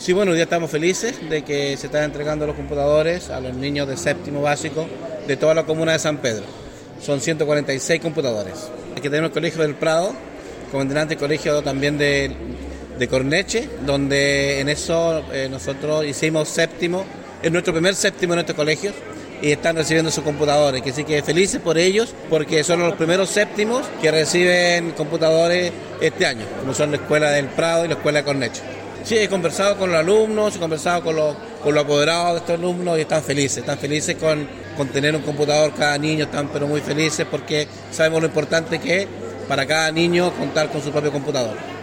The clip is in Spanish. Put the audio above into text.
Sí, bueno, hoy día estamos felices de que se están entregando los computadores a los niños de séptimo básico de toda la comuna de San Pedro. Son 146 computadores. Aquí tenemos el Colegio del Prado, como delante el colegio también de Corneche, donde en eso nosotros hicimos séptimo, es nuestro primer séptimo en estos colegios, y están recibiendo sus computadores, que sí que felices por ellos, porque son los primeros séptimos que reciben computadores este año, como son la Escuela del Prado y la Escuela de Corneche. Sí, he conversado con los alumnos, he conversado con los apoderados de estos alumnos y están felices con tener un computador cada niño, están pero muy felices porque sabemos lo importante que es para cada niño contar con su propio computador.